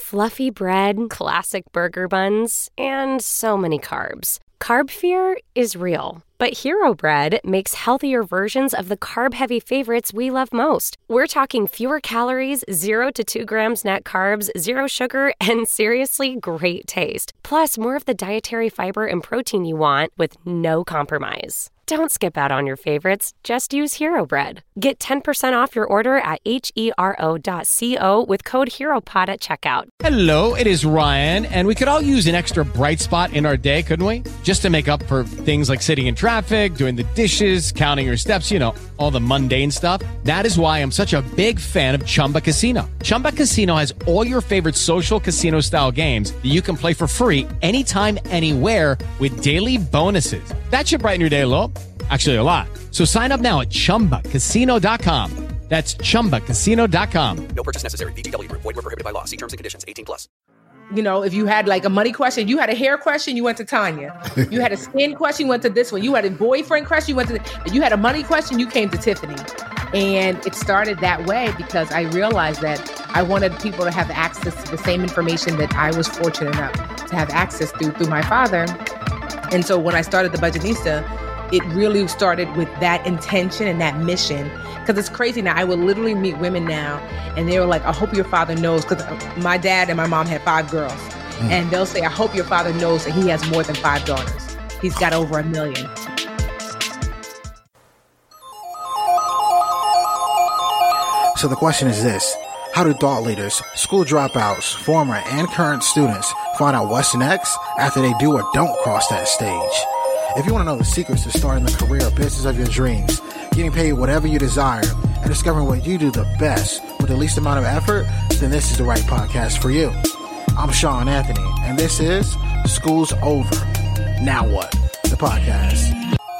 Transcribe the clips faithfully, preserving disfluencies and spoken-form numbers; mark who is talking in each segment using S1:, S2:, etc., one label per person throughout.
S1: fluffy bread, classic burger buns, and so many carbs. Carb fear is real, but Hero Bread makes healthier versions of the carb-heavy favorites we love most. We're talking fewer calories, zero to two grams net carbs, zero sugar, and seriously great taste. Plus, more of the dietary fiber and protein you want with no compromise. Don't skip out on your favorites. Just use Hero Bread. Get ten percent off your order at hero dot co with code HEROPOD at checkout.
S2: Hello, it is Ryan, and we could all use an extra bright spot in our day, couldn't we? Just to make up for things like sitting in traffic, doing the dishes, counting your steps, you know, all the mundane stuff. That is why I'm such a big fan of Chumba Casino. Chumba Casino has all your favorite social casino-style games that you can play for free anytime, anywhere with daily bonuses. That should brighten your day a little. Actually, a lot. So sign up now at chumba casino dot com. That's chumba casino dot com.
S3: No purchase necessary. V G W. Void where prohibited by law. See terms and conditions. eighteen plus.
S4: You know, if you had like a money question, you had a hair question, you went to Tanya. You had a skin question, you went to this one. You had a boyfriend question, you went to the, you had a money question, you came to Tiffany. And it started that way because I realized that I wanted people to have access to the same information that I was fortunate enough to have access to through my father. And so when I started the Budgetnista, it really started with that intention and that mission. Because it's crazy now. I would literally meet women now and they were like, I hope your father knows. Because my dad and my mom had five girls. Mm. And they'll say, I hope your father knows that he has more than five daughters. He's got over a million.
S5: So the question is this. How do thought leaders, school dropouts, former and current students find out what's next after they do or don't cross that stage? If you want to know the secrets to starting the career or business of your dreams, getting paid whatever you desire, and discovering what you do the best with the least amount of effort, then this is the right podcast for you. I'm Sean Anthony, and this is School's Over. Now what? The podcast.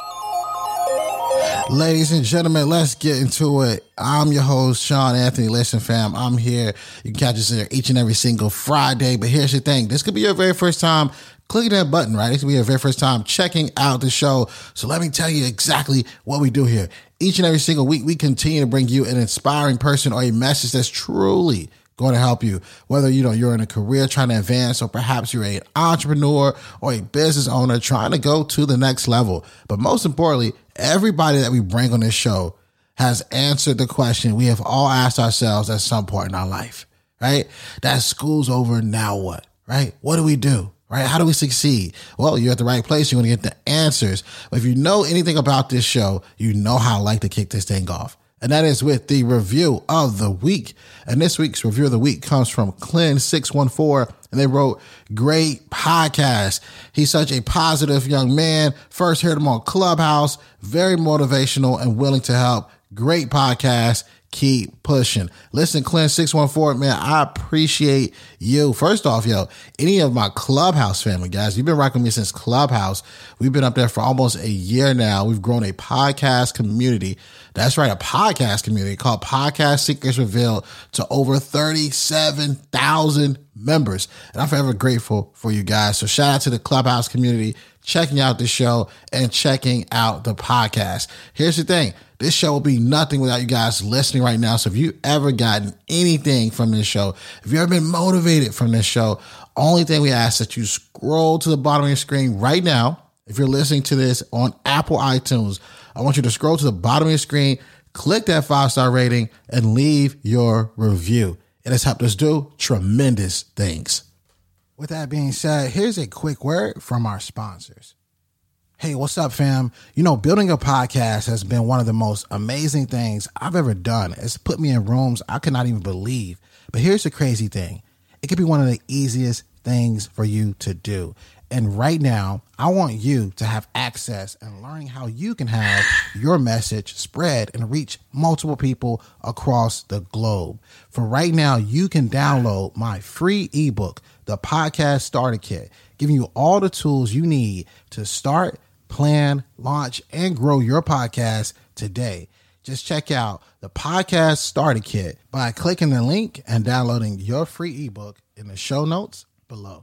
S6: Ladies and gentlemen, let's get into it. I'm your host, Sean Anthony. Listen, fam, I'm here. You can catch us here each and every single Friday. But here's the thing. This could be your very first time clicking that button, right? This could be your very first time checking out the show. So let me tell you exactly what we do here. Each and every single week, we continue to bring you an inspiring person or a message that's truly going to help you. Whether, you know, you're in a career trying to advance, or perhaps you're an entrepreneur or a business owner trying to go to the next level. But most importantly, everybody that we bring on this show has answered the question we have all asked ourselves at some point in our life, right? That school's over, now what, right? What do we do? Right? How do we succeed? Well, you're at the right place. You're going to get the answers. But if you know anything about this show, you know how I like to kick this thing off. And that is with the review of the week. And this week's review of the week comes from Clen six one four. And they wrote, great podcast. He's such a positive young man. First heard him on Clubhouse. Very motivational and willing to help. Great podcast. Keep pushing. Listen, Clen six one four, man, I appreciate you. First off, yo, any of my Clubhouse family, guys, you've been rocking me since Clubhouse. We've been up there for almost a year now. We've grown a podcast community. That's right, a podcast community called Podcast Secrets Revealed to over thirty-seven thousand members. And I'm forever grateful for you guys. So shout out to the Clubhouse community, checking out the show and checking out the podcast. Here's the thing. This show will be nothing without you guys listening right now. So if you ever gotten anything from this show, if you ever been motivated from this show, only thing we ask that you scroll to the bottom of your screen right now. If you're listening to this on Apple iTunes, I want you to scroll to the bottom of your screen, click that five-star rating, and leave your review. It has helped us do tremendous things. With that being said, here's a quick word from our sponsors. Hey, what's up, fam? You know, building a podcast has been one of the most amazing things I've ever done. It's put me in rooms I could not even believe. But here's the crazy thing. It could be one of the easiest things for you to do. And right now, I want you to have access and learning how you can have your message spread and reach multiple people across the globe. For right now, you can download my free ebook, The Podcast Starter Kit, giving you all the tools you need to start, plan, launch, and grow your podcast today. Just check out the Podcast Starter Kit by clicking the link and downloading your free ebook in the show notes below.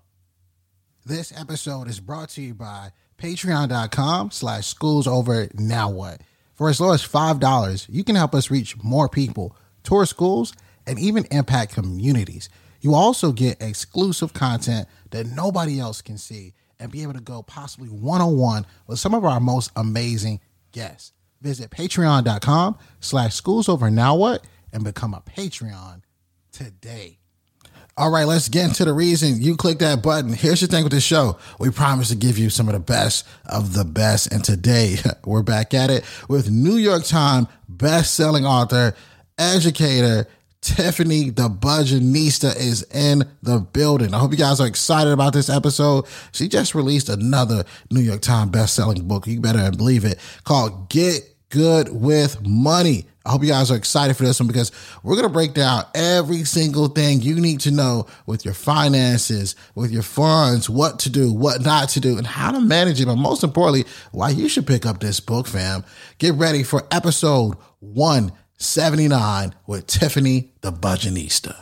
S6: This episode is brought to you by patreon.com slash schools over now what. For as low as five dollars, you can help us reach more people, tour schools, and even impact communities.
S5: You also get exclusive content that nobody else can see and be able to go possibly one-on-one with some of our most amazing guests. Visit patreon.com slash schools over now what and become a Patreon today. All right, let's get into the reason you click that button. Here's the thing with the show. We promise to give you some of the best of the best. And today we're back at it with New York Times best-selling author, educator, Tiffany the Budgetnista is in the building. I hope you guys are excited about this episode. She just released another New York Times best-selling book. You better believe it, called Get Good with Money. I hope you guys are excited for this one because we're going to break down every single thing you need to know with your finances, with your funds, what to do, what not to do, and how to manage it. But most importantly, why you should pick up this book, fam. Get ready for episode one seventy-nine with Tiffany the Budgetnista.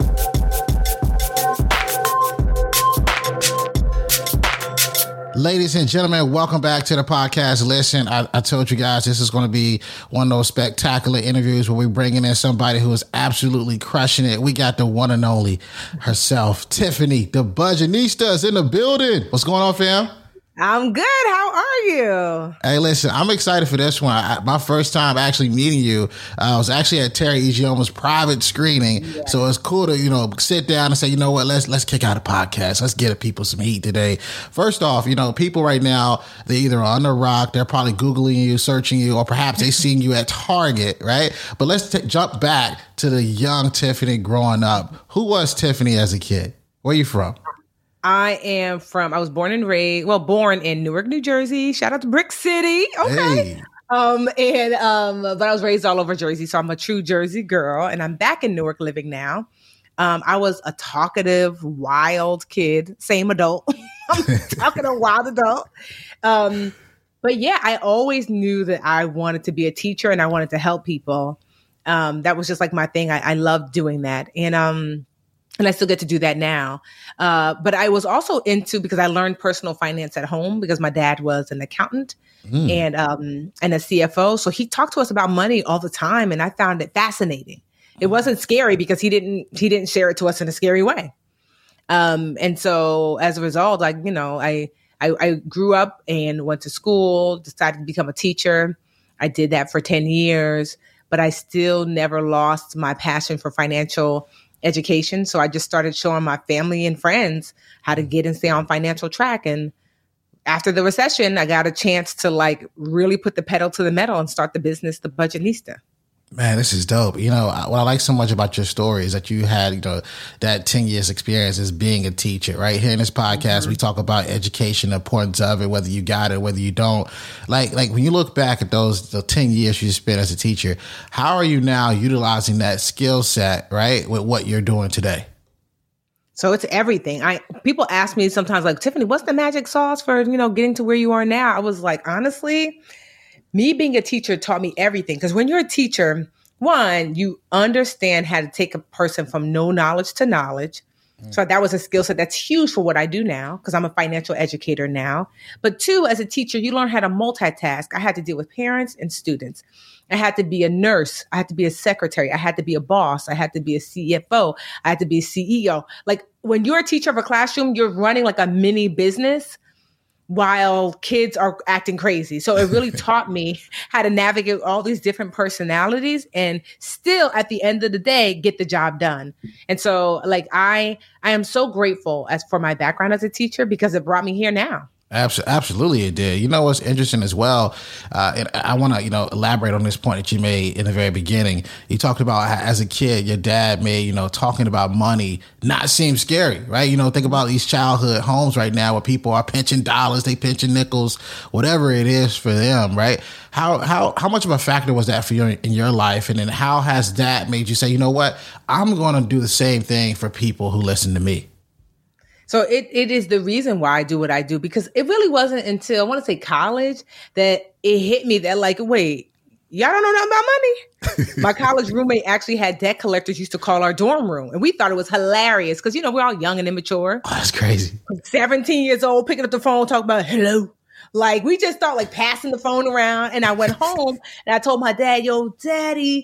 S5: Ladies and gentlemen, welcome back to the podcast. Listen, I, I told you guys this is going to be one of those spectacular interviews where we're bringing in somebody who is absolutely crushing it. We got the one and only herself, Tiffany the Budgetnista is in the building. What's going on, fam?
S4: I'm good. How are you?
S5: Hey, listen, I'm excited for this one. I, my first time actually meeting you, uh, I was actually at Terry Egioma's private screening. Yeah. So it's cool to, you know, sit down and say, you know what, let's let's kick out a podcast. Let's get people some heat today. First off, you know, people right now, they're either on the rock, they're probably Googling you, searching you, or perhaps they've seen you at Target, right? But let's t- jump back to the young Tiffany growing up. Who was Tiffany as a kid? Where are you from?
S4: I am from, I was born and raised, well, born in Newark, New Jersey. Shout out to Brick City. Okay. Hey. Um, and, um, but I was raised all over Jersey. So I'm a true Jersey girl and I'm back in Newark living now. Um, I was a talkative, wild kid, same adult. I'm talkative, wild adult. Um, but yeah, I always knew that I wanted to be a teacher and I wanted to help people. Um, that was just like my thing. I, I loved doing that. And, um, And I still get to do that now. Uh, but I was also into, because I learned personal finance at home because my dad was an accountant mm. and um, and a C F O. So he talked to us about money all the time. And I found it fascinating. It wasn't scary because he didn't he didn't share it to us in a scary way. Um, and so as a result, like, you know, I, I, I grew up and went to school, decided to become a teacher. I did that for ten years, but I still never lost my passion for financial education. So I just started showing my family and friends how to get and stay on financial track. And after the recession, I got a chance to like really put the pedal to the metal and start the business, The Budgetnista.
S5: Man, this is dope. You know, what I like so much about your story is that you had, you know, that ten years experience as being a teacher, right? Here in this podcast, mm-hmm. we talk about education, the importance of it, whether you got it, whether you don't. Like, like when you look back at those the ten years you spent as a teacher, how are you now utilizing that skill set, right, with what you're doing today?
S4: So it's everything. I people ask me sometimes like, Tiffany, what's the magic sauce for, you know, getting to where you are now? I was like, honestly, me being a teacher taught me everything. Because when you're a teacher, one, you understand how to take a person from no knowledge to knowledge. Mm. So that was a skill set that's huge for what I do now, because I'm a financial educator now. But two, as a teacher, you learn how to multitask. I had to deal with parents and students. I had to be a nurse. I had to be a secretary. I had to be a boss. I had to be a C F O. I had to be a C E O. Like when you're a teacher of a classroom, you're running like a mini business while kids are acting crazy. So it really taught me how to navigate all these different personalities and still at the end of the day, get the job done. And so like, I, I am so grateful as for my background as a teacher because it brought me here now.
S5: Absolutely, it did. You know what's interesting as well, uh, and I want to, you know, elaborate on this point that you made in the very beginning. You talked about how, as a kid, your dad made, you know, talking about money not seem scary, right? You know, think about these childhood homes right now where people are pinching dollars, they pinching nickels, whatever it is for them, right? How how how much of a factor was that for you in your life, and then how has that made you say, you know what, I'm going to do the same thing for people who listen to me?
S4: So it, it is the reason why I do what I do, because it really wasn't until I want to say college that it hit me that like, wait, y'all don't know nothing about money? My college roommate actually had debt collectors used to call our dorm room. And we thought it was hilarious because, you know, we're all young and immature.
S5: Oh, that's crazy.
S4: seventeen years old, picking up the phone, talking about hello. Like we just thought like passing the phone around. And I went home and I told my dad, yo, daddy,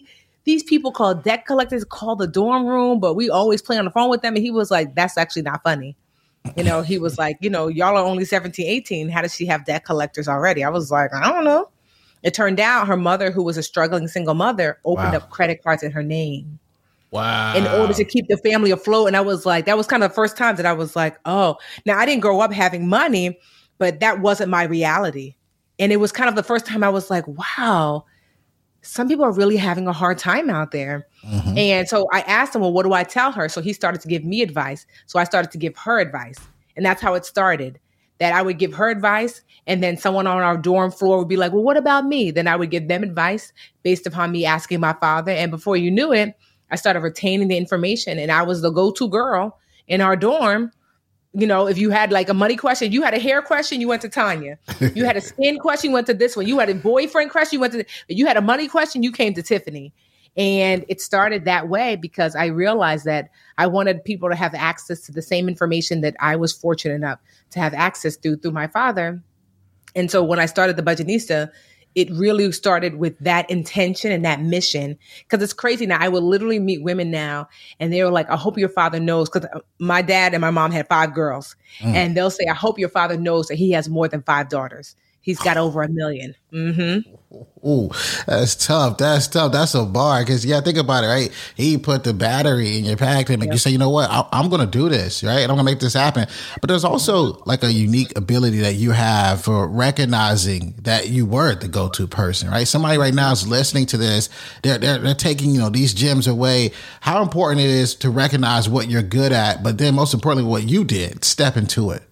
S4: these people called debt collectors call the dorm room, but we always play on the phone with them. And he was like, that's actually not funny. You know, he was like, you know, y'all are only seventeen, eighteen. How does she have debt collectors already? I was like, I don't know. It turned out her mother, who was a struggling single mother, opened
S6: Wow.
S4: up credit cards in her name.
S6: Wow.
S4: In order to keep the family afloat. And I was like, that was kind of the first time that I was like, oh, now I didn't grow up having money, but that wasn't my reality. And it was kind of the first time I was like, wow, some people are really having a hard time out there. Mm-hmm. And so I asked him, well, what do I tell her? So he started to give me advice. So I started to give her advice. And that's how it started, that I would give her advice. And then someone on our dorm floor would be like, well, what about me? Then I would give them advice based upon me asking my father. And before you knew it, I started retaining the information. And I was the go-to girl in our dorm. You know, if you had like a money question, you had a hair question, you went to Tanya. You had a skin question, you went to this one. You had a boyfriend question, you went to, you had a money question, you came to Tiffany. And it started that way because I realized that I wanted people to have access to the same information that I was fortunate enough to have access to through my father. And so when I started the Budgetnista, it really started with that intention and that mission. Because it's crazy now. I will literally meet women now and they were like, I hope your father knows. Because my dad and my mom had five girls. Mm. And they'll say, I hope your father knows that he has more than five daughters. He's got over a million. Mm-hmm.
S6: Ooh, that's tough. That's tough. That's a bar. Because, yeah, think about it, right? He put the battery in your pack and make yep. you say, you know what? I, I'm going to do this, right? And I'm going to make this happen. But there's also like a unique ability that you have for recognizing that you were the go-to person, right? Somebody right now is listening to this. They're, they're, they're taking, you know, these gems away. How important it is to recognize what you're good at, but then most importantly, what you did, step into it.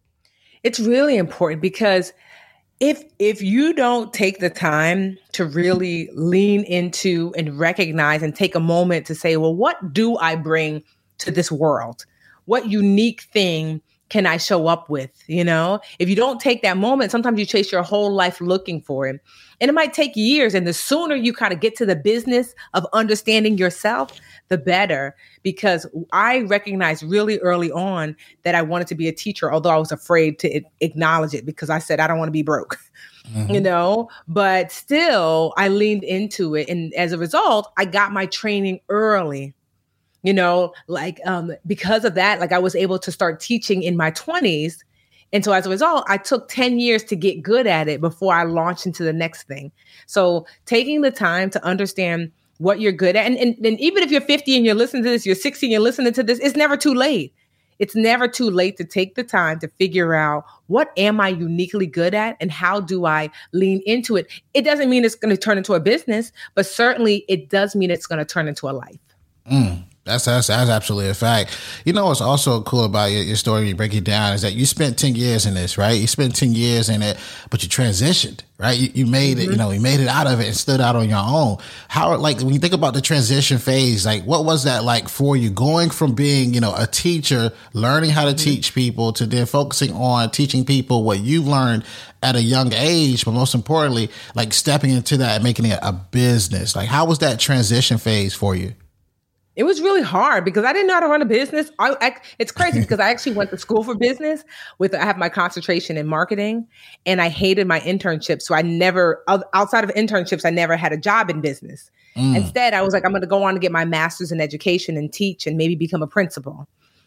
S4: It's really important because If if you don't take the time to really lean into and recognize and take a moment to say, well, what do I bring to this world? What unique thing can I show up with? You know, if you don't take that moment, sometimes you chase your whole life looking for it. And it might take years. And the sooner you kind of get to the business of understanding yourself, the better. Because I recognized really early on that I wanted to be a teacher, although I was afraid to acknowledge it because I said, I don't want to be broke, mm-hmm. you know, but still I leaned into it. And as a result, I got my training early, you know, like um, because of that, like I was able to start teaching in my twenties. And so as a result, I took ten years to get good at it before I launched into the next thing. So taking the time to understand what you're good at. And, and, and even if you're fifty and you're listening to this, you're sixty and you're listening to this, it's never too late. It's never too late to take the time to figure out what am I uniquely good at and how do I lean into it? It doesn't mean it's going to turn into a business, but certainly it does mean it's going to turn into a life.
S6: Mm. That's, that's that's absolutely a fact. You know what's also cool about your, your story, you break it down, is that you spent ten years in this, right? You spent ten years in it, but you transitioned, right? You, you made mm-hmm. it, you know, you made it out of it and stood out on your own. How, like, when you think about the transition phase, like, what was that like for you? Going from being, you know, a teacher, learning how to mm-hmm. teach people, to then focusing on teaching people what you've learned at a young age, but most importantly, like stepping into that and making it a business. Like, how was that transition phase for you?
S4: It was really hard because I didn't know how to run a business. I, I, it's crazy because I actually went to school for business with, I have my concentration in marketing and I hated my internship. So I never, outside of internships, I never had a job in business. Mm. Instead, I was like, I'm going to go on to get my master's in education and teach and maybe become a principal.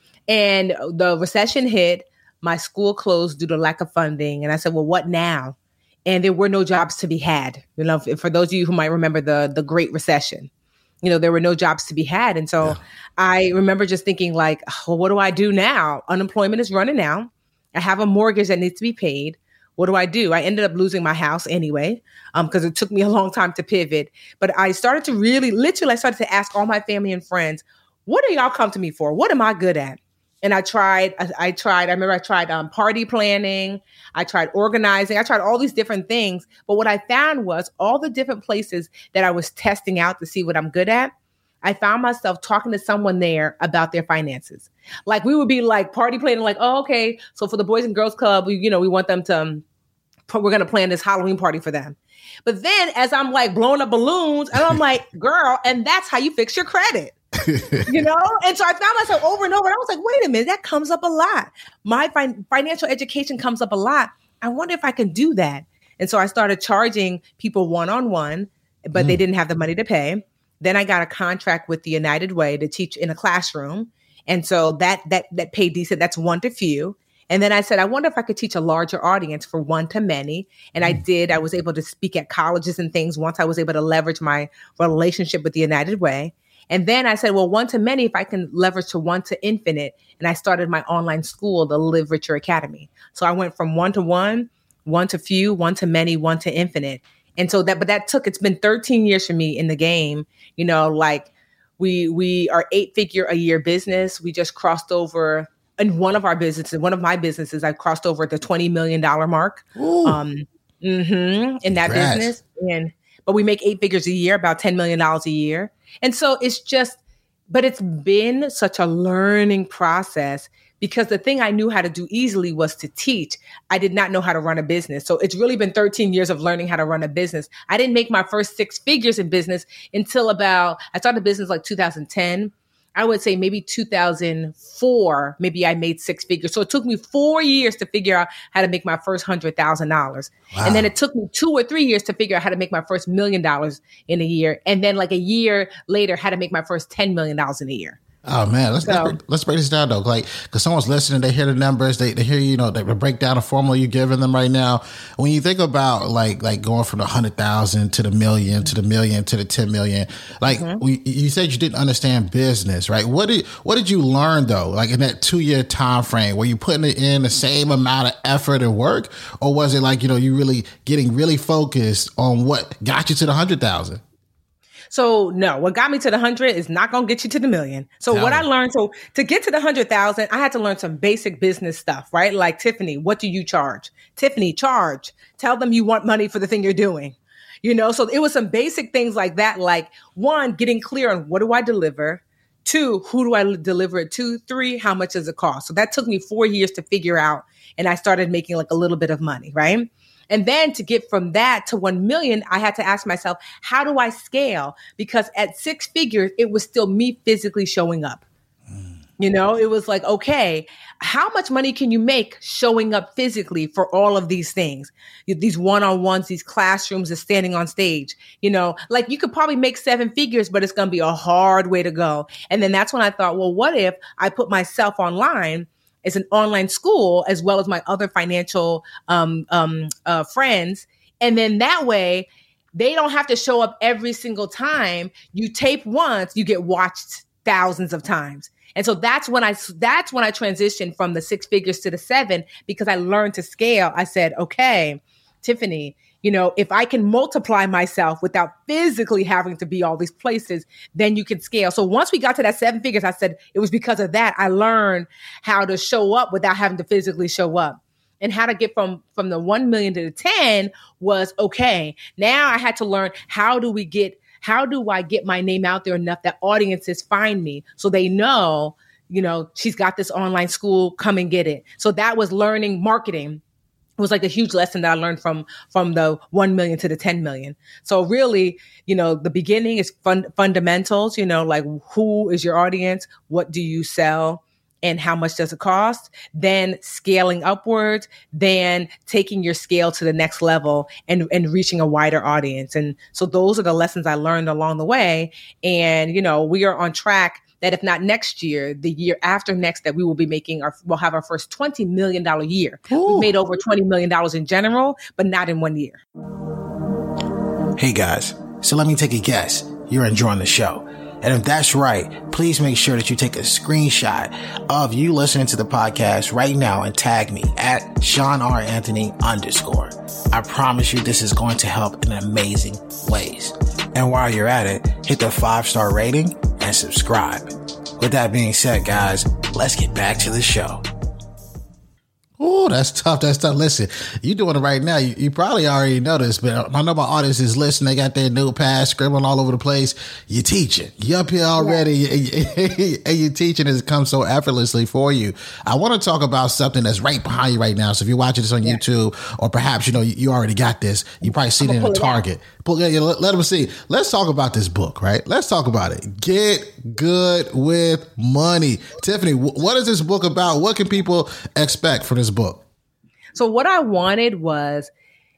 S4: And the recession hit, my school closed due to lack of funding. And I said, well, what now? And there were no jobs to be had. You know, for those of you who might remember the, the Great Recession. You know, there were no jobs to be had. And so yeah. I remember just thinking like, oh, what do I do now? Unemployment is running out. I have a mortgage that needs to be paid. What do I do? I ended up losing my house anyway, um, because it took me a long time to pivot. But I started to really, literally, I started to ask all my family and friends, what do y'all come to me for? What am I good at? And I tried, I, I tried, I remember I tried um, party planning. I tried organizing. I tried all these different things. But what I found was all the different places that I was testing out to see what I'm good at, I found myself talking to someone there about their finances. Like we would be like party planning, like, oh, okay. So for the Boys and Girls Club, we, you know, we want them to, um, we're going to plan this Halloween party for them. But then as I'm like blowing up balloons and I'm like, girl, and that's how you fix your credit. You know? And so I found myself over and over and I was like, wait a minute, that comes up a lot. My fin- financial education comes up a lot. I wonder if I can do that. And so I started charging people one-on-one, but mm. they didn't have the money to pay. Then I got a contract with the United Way to teach in a classroom. And so that that that paid decent. That's one to few. And then I said, I wonder if I could teach a larger audience for one to many. And I did. I was able to speak at colleges and things once I was able to leverage my relationship with the United Way. And then I said, well, one to many, if I can leverage to one to infinite. And I started my online school, the Live Richer Academy. So I went from one to one, one to few, one to many, one to infinite. And so that, but that took, it's been thirteen years for me in the game. You know, like we, we are eight figure a year business. We just crossed over in one of our businesses, one of my businesses, I crossed over the twenty million dollars mark um, mm-hmm, in that
S6: Congrats.
S4: business. And, but we make eight figures a year, about ten million dollars a year. And so it's just, but it's been such a learning process because the thing I knew how to do easily was to teach. I did not know how to run a business. So it's really been thirteen years of learning how to run a business. I didn't make my first six figures in business until about, I started business like two thousand ten. I would say maybe two thousand four, maybe I made six figures. So it took me four years to figure out how to make my first one hundred thousand dollars. Wow. And then it took me two or three years to figure out how to make my first million dollars in a year. And then like a year later, how to make my first ten million dollars in a year.
S6: Oh man, let's, so, let's, break, let's break this down though. Like, cause someone's listening, they hear the numbers, they, they hear, you know, they break down the formula you're giving them right now. When you think about like, like going from the hundred thousand to the million, to the million, to the ten million, like mm-hmm. we, you said you didn't understand business, right? What did, what did you learn though? Like in that two year time frame, were you putting it in the same amount of effort and work? Or was it like, you know, you really getting really focused on what got you to the hundred thousand?
S4: So no, what got me to the hundred is not going to get you to the million. So Tell what me. I learned, so to get to the hundred thousand, I had to learn some basic business stuff, right? Like Tiffany, what do you charge? Tiffany, charge. Tell them you want money for the thing you're doing. You know, so it was some basic things like that. Like one, getting clear on what do I deliver? Two, who do I deliver it to? Three, how much does it cost? So that took me four years to figure out. And I started making like a little bit of money, right? And then to get from that to one million, I had to ask myself, how do I scale? Because at six figures, it was still me physically showing up. Mm. You know, it was like, okay, how much money can you make showing up physically for all of these things? These one-on-ones, these classrooms, and standing on stage, you know, like you could probably make seven figures, but it's going to be a hard way to go. And then that's when I thought, well, what if I put myself online? It's an online school as well as my other financial um, um, uh, friends. And then that way they don't have to show up every single time. You tape once, you get watched thousands of times. And so that's when I, that's when I transitioned from the six figures to the seven, because I learned to scale. I said, okay, Tiffany, you know, if I can multiply myself without physically having to be all these places, then you can scale. So once we got to that seven figures, I said it was because of that. I learned how to show up without having to physically show up. And how to get from, from the one million to the ten was, okay, now I had to learn how do we get, how do I get my name out there enough that audiences find me so they know, you know, she's got this online school, come and get it. So that was learning marketing. It was like a huge lesson that I learned from, from the one million to the ten million. So really, you know, the beginning is fun, fundamentals, you know, like who is your audience? What do you sell? And how much does it cost? Then scaling upwards, then taking your scale to the next level and, and reaching a wider audience. And so those are the lessons I learned along the way. And, you know, we are on track that if not next year, the year after next, that we will be making our, we'll have our first twenty million dollars year. Ooh. We've made over twenty million dollars in general, but not in one year.
S5: Hey guys, so let me take a guess. You're enjoying the show. And if that's right, please make sure that you take a screenshot of you listening to the podcast right now and tag me at Sean R. Anthony underscore. I promise you this is going to help in amazing ways. And while you're at it, hit the five-star rating and subscribe. With that being said, guys, let's get back to the show.
S6: Oh, that's tough. That's tough. Listen, you doing it right now. You, you probably already know this, but I know my audience is listening. They got their notepad scribbling all over the place. You're teaching. You're up here already, yeah. And you're teaching. It comes so effortlessly for you. I want to talk about something that's right behind you right now. So if you're watching this on yeah. YouTube, or perhaps, you know, you, you already got this, you probably seen it in a Target. Pull, yeah, let, let them see. Let's talk about this book, right? Let's talk about it. Get Good with Money. Tiffany, w- what is this book about? What can people expect from this book?
S4: So what I wanted was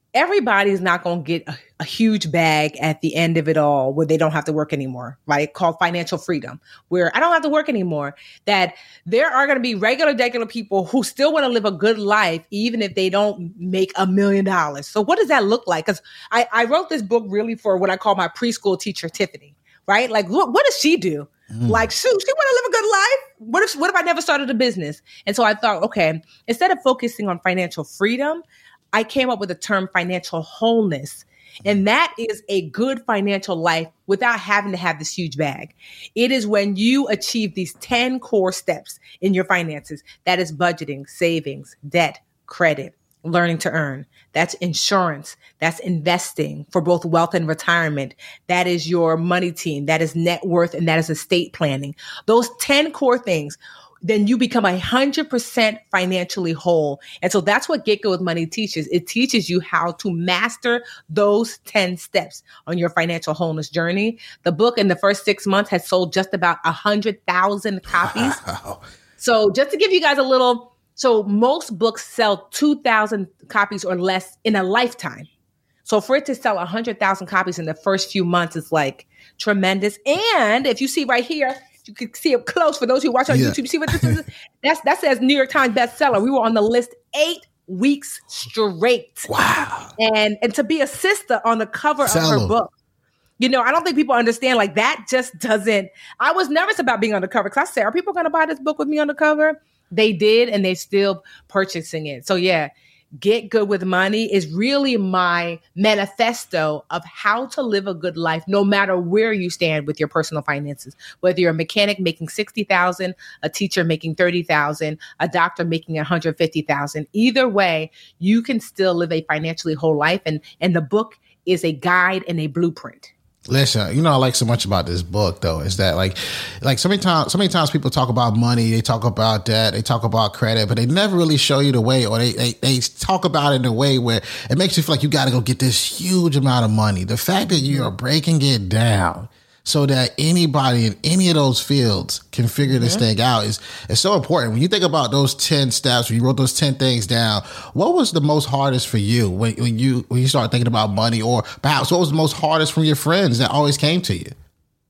S4: everybody's not going to get a, a huge bag at the end of it all where they don't have to work anymore, right? Called financial freedom, where I don't have to work anymore. That there are going to be regular, regular people who still want to live a good life, even if they don't make a million dollars. So what does that look like? Because I, I wrote this book really for what I call my preschool teacher, Tiffany, right? Like, what, what does she do? Mm. Like, shoot, she want to live a good life. What if, what if I never started a business? And so I thought, okay, instead of focusing on financial freedom, I came up with the term financial wholeness. And that is a good financial life without having to have this huge bag. It is when you achieve these ten core steps in your finances. That is budgeting, savings, debt, credit, learning to earn. That's insurance. That's investing for both wealth and retirement. That is your money team. That is net worth. And that is estate planning. Those ten core things. Then you become a hundred percent financially whole. And so that's what Get Good with Money teaches. It teaches you how to master those ten steps on your financial wholeness journey. The book in the first six months has sold just about a hundred thousand copies. Wow. So just to give you guys a little, so most books sell two thousand copies or less in a lifetime. So for it to sell a hundred thousand copies in the first few months is like tremendous. And if you see right here, you can see it close for those who watch on yeah. YouTube. You see what this is? That's, that says New York Times bestseller. We were on the list eight weeks straight.
S6: Wow.
S4: And and to be a sister on the cover
S6: Sell
S4: of her book. You know, I don't think people understand, like, that just doesn't. I was nervous about being on the cover because I said, are people going to buy this book with me on the cover? They did, and they're still purchasing it. So yeah, Get Good with Money is really my manifesto of how to live a good life, no matter where you stand with your personal finances. Whether you're a mechanic making sixty thousand dollars, a teacher making thirty thousand dollars, a doctor making one hundred fifty thousand dollars. Either way, you can still live a financially whole life. And, and the book is a guide and a blueprint.
S6: Listen, you know, I like so much about this book, though, is that like, like so many times, so many times people talk about money, they talk about debt, they talk about credit, but they never really show you the way, or they, they, they talk about it in a way where it makes you feel like you got to go get this huge amount of money. The fact that you are breaking it down so that anybody in any of those fields can figure this mm-hmm. thing out is, is so important. When you think about those ten steps, when you wrote those ten things down, what was the most hardest for you when, when you when you started thinking about money? Or perhaps what was the most hardest from your friends that always came to you?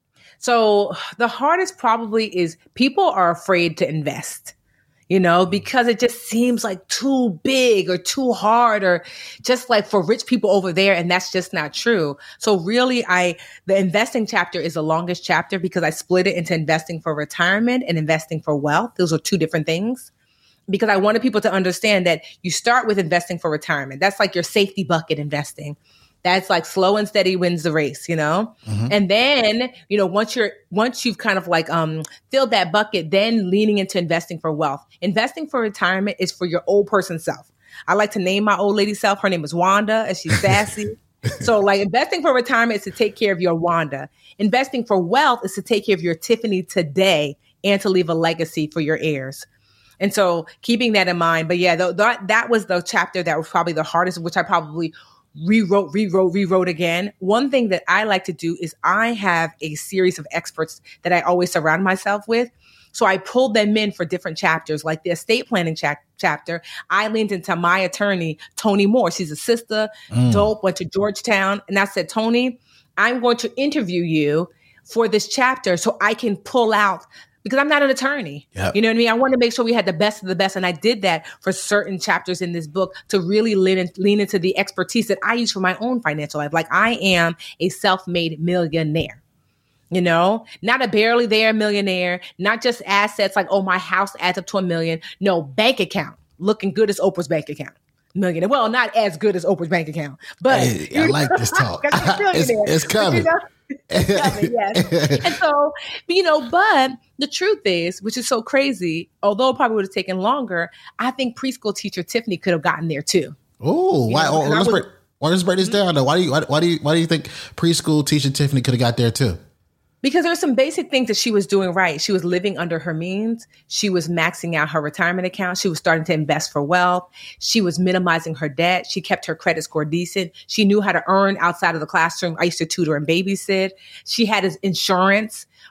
S4: So the hardest probably is people are afraid to invest. You know, because it just seems like too big or too hard or just like for rich people over there. And that's just not true. So really, I, the investing chapter is the longest chapter because I split it into investing for retirement and investing for wealth. Those are two different things. Because I wanted people to understand that you start with investing for retirement. That's like your safety bucket investing. That's like slow and steady wins the race, you know? Mm-hmm. And then, you know, once you're, once you've kind of like, um, filled that bucket, then leaning into investing for wealth. Investing for retirement is for your old person self. I like to name my old lady self. Her name is Wanda, and she's sassy. So like investing for retirement is to take care of your Wanda. Investing for wealth is to take care of your Tiffany today and to leave a legacy for your heirs. And so keeping that in mind, but yeah, th- that, that was the chapter that was probably the hardest, which I probably rewrote, rewrote, rewrote again. One thing that I like to do is I have a series of experts that I always surround myself with. So I pulled them in for different chapters, like the estate planning cha- chapter. I leaned into my attorney, Tony Moore. She's a sister, mm. dope, went to Georgetown. And I said, Tony, I'm going to interview you for this chapter so I can pull out, because I'm not an attorney. Yep. You know what I mean? I wanted to make sure we had the best of the best. And I did that for certain chapters in this book to really lean, in, lean into the expertise that I use for my own financial life. Like I am a self-made millionaire, you know, not a barely there millionaire, not just assets like, oh, my house adds up to a million. No, bank account looking good as Oprah's bank account. Millionaire. Well, not as good as Oprah's bank account, but
S6: hey, I like this talk. it's, it's coming.
S4: But, you know, Coming, yes. And so, you know, but the truth is, which is so crazy, although it probably would have taken longer, I think preschool teacher Tiffany could have gotten there too.
S6: Oh, why? Oh, let's was, break, why let's break this down though. Why do you why, why do you why do you think preschool teacher Tiffany could have got there too?
S4: Because there were some basic things that she was doing right. She was living under her means. She was maxing out her retirement account. She was starting to invest for wealth. She was minimizing her debt. She kept her credit score decent. She knew how to earn outside of the classroom. I used to tutor and babysit. She had his insurance.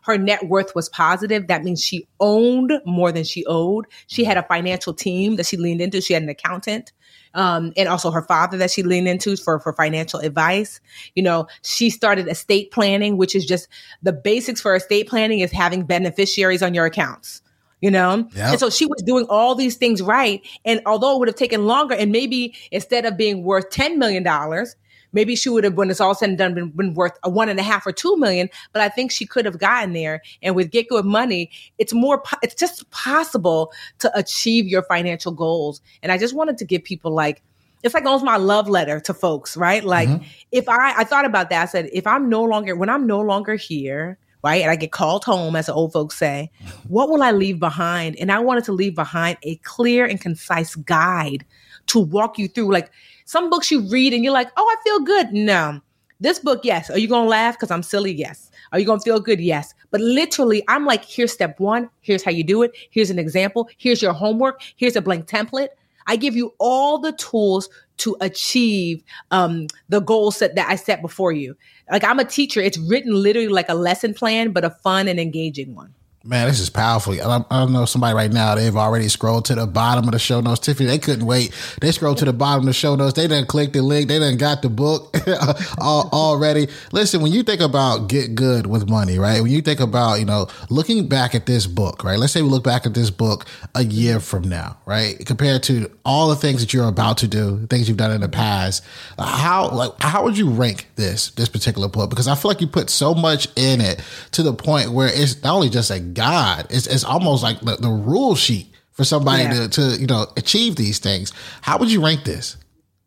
S4: her net worth was positive. That means she owned more than she owed. She had a financial team that she leaned into. She had an accountant. Um, and also her father that she leaned into for, for financial advice. You know, she started estate planning, which is just the basics for estate planning is having beneficiaries on your accounts, you know? Yep. And so she was doing all these things right. And although it would have taken longer and maybe instead of being worth ten million dollars, maybe she would have, when it's all said and done, been, been worth a one and a half or two million. But I think she could have gotten there. And with Get Good Money, it's more, it's just possible to achieve your financial goals. And I just wanted to give people like, it's like almost my love letter to folks, right? Like mm-hmm. if I, I thought about that, I said, if I'm no longer, when I'm no longer here, right? And I get called home, as the old folks say, what will I leave behind? And I wanted to leave behind a clear and concise guide to walk you through, like, some books you read and you're like, oh, I feel good. No, this book, yes. Are you going to laugh because I'm silly? Yes. Are you going to feel good? Yes. But literally, I'm like, here's step one. Here's how you do it. Here's an example. Here's your homework. Here's a blank template. I give you all the tools to achieve um, the goals that, that I set before you. Like I'm a teacher. It's written literally like a lesson plan, but a fun and engaging one.
S6: Man, this is powerful. I, I know somebody right now, they've already scrolled to the bottom of the show notes. Tiffany, they couldn't wait. They scrolled to the bottom of the show notes. They done clicked the link. They done got the book already. Listen, when you think about Get Good with Money, right? When you think about, you know, looking back at this book, right? Let's say we look back at this book a year from now, right? Compared to all the things that you're about to do, things you've done in the past, how, like, how would you rank this, this particular book? Because I feel like you put so much in it to the point where it's not only just a God, it's it's almost like the, the rule sheet for somebody yeah. to, to, you know, achieve these things. How would you rank this?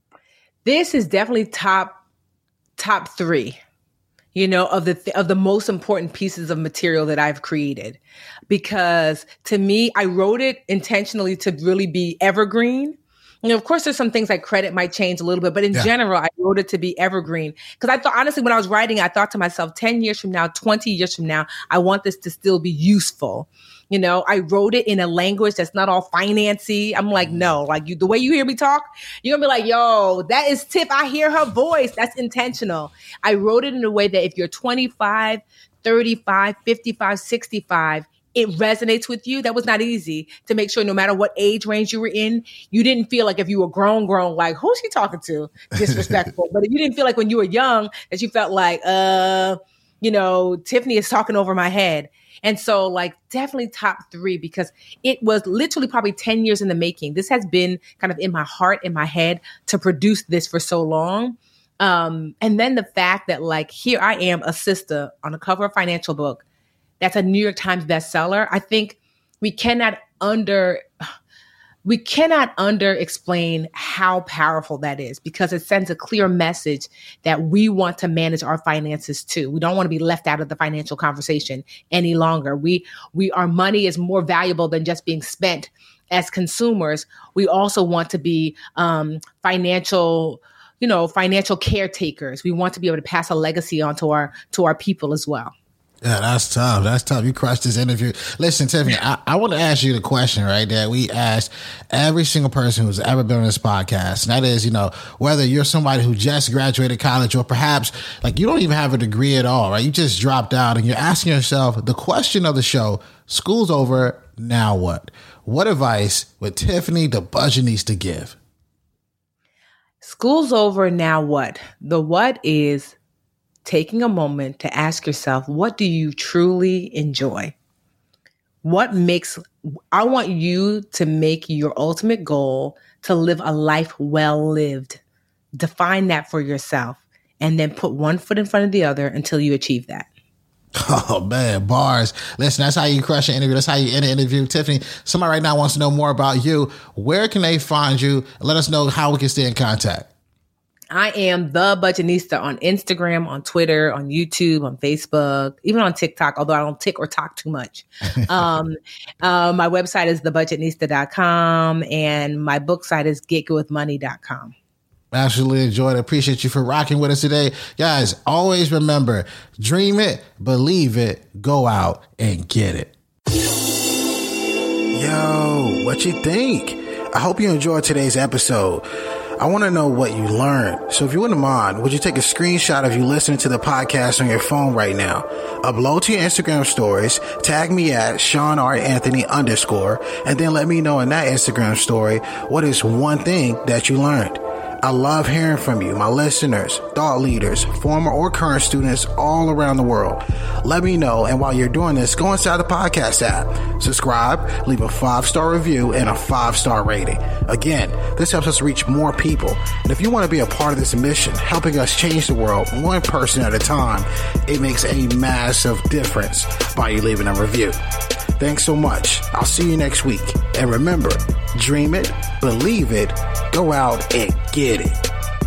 S4: This is definitely top, top three, you know, of the, th- of the most important pieces of material that I've created, because to me, I wrote it intentionally to really be evergreen. You know, of course, there's some things like credit might change a little bit, but in yeah. general, I wrote it to be evergreen. Because I thought, honestly, when I was writing, I thought to myself, ten years from now, twenty years from now, I want this to still be useful. You know, I wrote it in a language that's not all financy. I'm like, no, like you, the way you hear me talk, you're gonna be like, yo, that is Tiff. I hear her voice. That's intentional. I wrote it in a way that if you're twenty-five, thirty-five, fifty-five, sixty-five, it resonates with you. That was not easy to make sure no matter what age range you were in, you didn't feel like if you were grown, grown, like, who's she talking to? Disrespectful. But if you didn't feel like when you were young that you felt like, uh, you know, Tiffany is talking over my head. And so like definitely top three, because it was literally probably ten years in the making. This has been kind of in my heart, in my head to produce this for so long. Um, and then the fact that like, here I am, a sister on the cover of a financial book that's a New York Times bestseller. I think we cannot under, we cannot under explain how powerful that is, because it sends a clear message that we want to manage our finances too. We don't want to be left out of the financial conversation any longer. We, we, our money is more valuable than just being spent. As consumers, we also want to be um, financial, you know, financial caretakers. We want to be able to pass a legacy on to our, to our people as well.
S6: Yeah, that's tough. That's tough. You crushed this interview. Listen, Tiffany, I, I want to ask you the question, right, that we asked every single person who's ever been on this podcast. And that is, you know, whether you're somebody who just graduated college or perhaps like you don't even have a degree at all, right? You just dropped out and you're asking yourself the question of the show, school's over, now what? What advice would Tiffany the Budgetnista give?
S4: School's over, now what? The what is taking a moment to ask yourself, what do you truly enjoy? What makes, I want you to make your ultimate goal to live a life well lived. Define that for yourself and then put one foot in front of the other until you achieve that.
S6: Oh man, bars. Listen, that's how you crush an interview. That's how you end an interview. Tiffany, somebody right now wants to know more about you. Where can they find you? Let us know how we can stay in contact.
S4: I am The Budgetnista on Instagram, on Twitter, on YouTube, on Facebook, even on TikTok, although I don't tick or talk too much. um, uh, my website is the budgetnista dot com and my book site is get good with money dot com.
S6: Absolutely enjoyed it. Appreciate you for rocking with us today. Guys, always remember, dream it, believe it, go out and get it.
S5: Yo, what you think? I hope you enjoyed today's episode. I want to know what you learned. So if you wouldn't mind, would you take a screenshot of you listening to the podcast on your phone right now? Upload to your Instagram stories, tag me at Sean R. Anthony underscore, and then let me know in that Instagram story what is one thing that you learned. I love hearing from you, my listeners, thought leaders, former or current students all around the world. Let me know, and while you're doing this, go inside the podcast app, subscribe, leave a five-star review, and a five-star rating. Again, this helps us reach more people. And if you want to be a part of this mission, helping us change the world one person at a time, it makes a massive difference by you leaving a review. Thanks so much. I'll see you next week. And remember, dream it, believe it, go out and get it.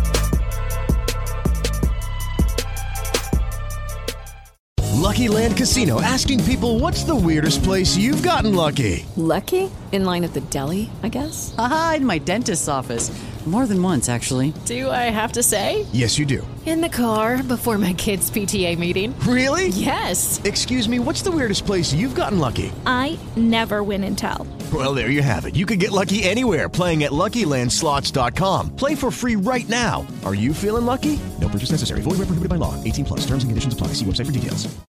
S7: Lucky Land Casino, asking people, what's the weirdest place you've gotten lucky?
S8: Lucky? In line at the deli, I guess?
S9: Aha, in my dentist's office. More than once, actually.
S8: Do I have to say?
S7: Yes, you do.
S8: In the car before my kids' P T A meeting.
S7: Really?
S8: Yes.
S7: Excuse me, what's the weirdest place you've gotten lucky?
S10: I never win and tell.
S7: Well, there you have it. You can get lucky anywhere, playing at Lucky Land Slots dot com. Play for free right now. Are you feeling lucky? No purchase necessary. Void where prohibited by law. eighteen plus. Terms and conditions apply. See website for details.